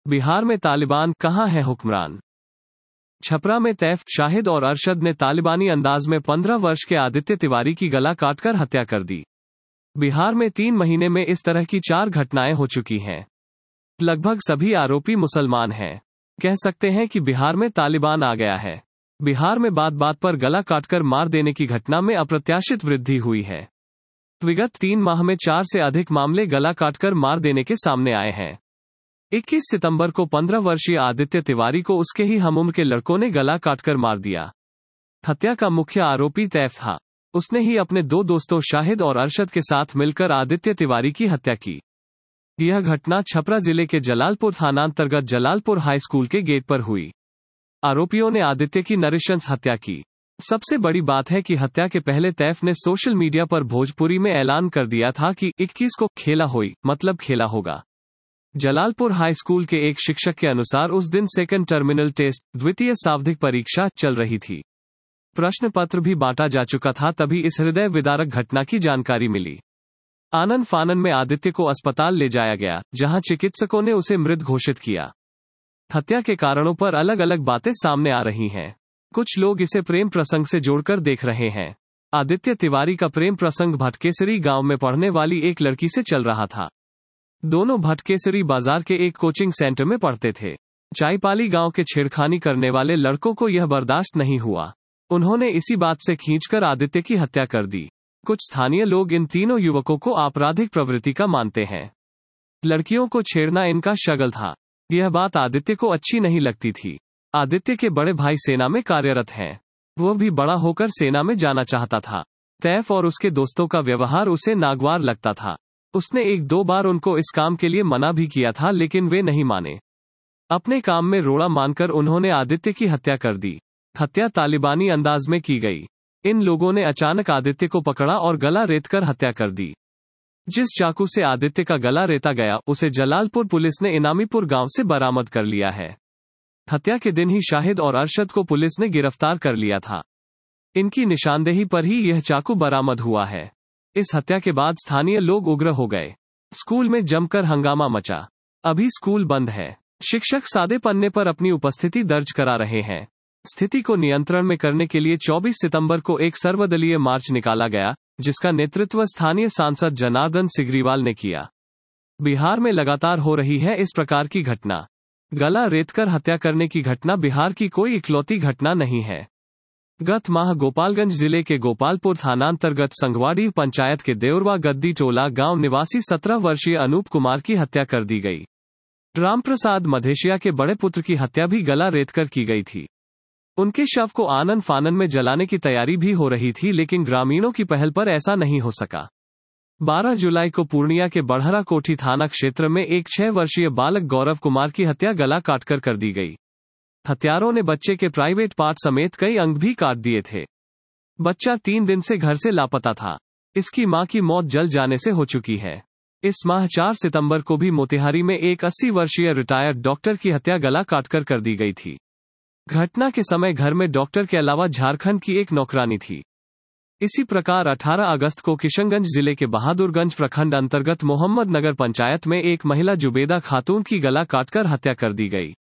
बिहार में तालिबान, कहां है हुक्मरान। छपरा में तैफ, शाहिद और अरशद ने तालिबानी अंदाज में 15 वर्ष के आदित्य तिवारी की गला काटकर हत्या कर दी। बिहार में 3 महीने में इस तरह की 4 घटनाएं हो चुकी हैं। लगभग सभी आरोपी मुसलमान हैं। कह सकते हैं कि बिहार में तालिबान आ गया है। बिहार में बात बात पर गला काटकर मार देने की घटना में अप्रत्याशित वृद्धि हुई है। विगत 3 माह में 4 से अधिक मामले गला काटकर मार देने के सामने आए हैं। 21 सितंबर को 15 वर्षीय आदित्य तिवारी को उसके ही हमउम्र के लड़कों ने गला काटकर मार दिया। हत्या का मुख्य आरोपी तैफ था। उसने ही अपने 2 दोस्तों शाहिद और अरशद के साथ मिलकर आदित्य तिवारी की हत्या की। यह घटना छपरा जिले के जलालपुर थानांतर्गत जलालपुर हाई स्कूल के गेट पर हुई। आरोपियों ने आदित्य की नृशंस हत्या की। सबसे बड़ी बात है कि हत्या के पहले तैफ ने सोशल मीडिया पर भोजपुरी में ऐलान कर दिया था कि 21 को खेला होई, मतलब खेला होगा। जलालपुर हाई स्कूल के एक शिक्षक के अनुसार उस दिन सेकंड टर्मिनल टेस्ट, द्वितीय सावधिक परीक्षा चल रही थी। प्रश्न पत्र भी बांटा जा चुका था, तभी इस हृदय विदारक घटना की जानकारी मिली। आनन फानन में आदित्य को अस्पताल ले जाया गया, जहां चिकित्सकों ने उसे मृत घोषित किया। हत्या के कारणों पर अलग अलग बातें सामने आ रही हैं। कुछ लोग इसे प्रेम प्रसंग से जोड़कर देख रहे हैं। आदित्य तिवारी का प्रेम प्रसंग भटकेसरी गांव में पढ़ने वाली एक लड़की से चल रहा था। दोनों भटकेसरी बाजार के एक कोचिंग सेंटर में पढ़ते थे। चाईपाली गांव के छेड़खानी करने वाले लड़कों को यह बर्दाश्त नहीं हुआ। उन्होंने इसी बात से खींचकर आदित्य की हत्या कर दी। कुछ स्थानीय लोग इन तीनों युवकों को आपराधिक प्रवृत्ति का मानते हैं। लड़कियों को छेड़ना इनका शगल था। यह बात आदित्य को अच्छी नहीं लगती थी। आदित्य के बड़े भाई सेना में कार्यरत हैं। वह भी बड़ा होकर सेना में जाना चाहता था। तैफ और उसके दोस्तों का व्यवहार उसे नागवार लगता था। उसने 1-2 बार उनको इस काम के लिए मना भी किया था, लेकिन वे नहीं माने। अपने काम में रोड़ा मानकर उन्होंने आदित्य की हत्या कर दी। हत्या तालिबानी अंदाज में की गई। इन लोगों ने अचानक आदित्य को पकड़ा और गला रेतकर हत्या कर दी। जिस चाकू से आदित्य का गला रेता गया, उसे जलालपुर पुलिस ने इनामीपुर गांव से बरामद कर लिया है। हत्या के दिन ही शाहिद और अरशद को पुलिस ने गिरफ्तार कर लिया था। इनकी निशानदेही पर ही यह चाकू बरामद हुआ है। इस हत्या के बाद स्थानीय लोग उग्र हो गए। स्कूल में जमकर हंगामा मचा। अभी स्कूल बंद है। शिक्षक सादे पन्ने पर अपनी उपस्थिति दर्ज करा रहे हैं। स्थिति को नियंत्रण में करने के लिए 24 सितंबर को एक सर्वदलीय मार्च निकाला गया, जिसका नेतृत्व स्थानीय सांसद जनार्दन सिग्रीवाल ने किया। बिहार में लगातार हो रही है इस प्रकार की घटना। गला रेतकर हत्या करने की घटना बिहार की कोई इकलौती घटना नहीं है। गत माह गोपालगंज जिले के गोपालपुर थानांतर्गत संगवाड़ी पंचायत के देउरवा गद्दी टोला गांव निवासी 17 वर्षीय अनूप कुमार की हत्या कर दी गई। रामप्रसाद मधेशिया के बड़े पुत्र की हत्या भी गला रेतकर की गई थी। उनके शव को आनन फानन में जलाने की तैयारी भी हो रही थी, लेकिन ग्रामीणों की पहल पर ऐसा नहीं हो सका। 12 जुलाई को पूर्णिया के बढ़हरा कोठी थाना क्षेत्र में एक 6 वर्षीय बालक गौरव कुमार की हत्या गला काटकर कर दी गई। हत्यारों ने बच्चे के प्राइवेट पार्ट समेत कई अंग भी काट दिए थे। बच्चा 3 दिन से घर से लापता था। इसकी मां की मौत जल जाने से हो चुकी है। इस माह 4 सितंबर को भी मोतिहारी में एक 80 वर्षीय रिटायर्ड डॉक्टर की हत्या गला काटकर कर दी गई थी। घटना के समय घर में डॉक्टर के अलावा झारखंड की एक नौकरानी थी। इसी प्रकार 18 अगस्त को किशनगंज जिले के बहादुरगंज प्रखंड अंतर्गत मोहम्मद नगर पंचायत में एक महिला जुबेदा खातून की गला काटकर हत्या कर दी गई।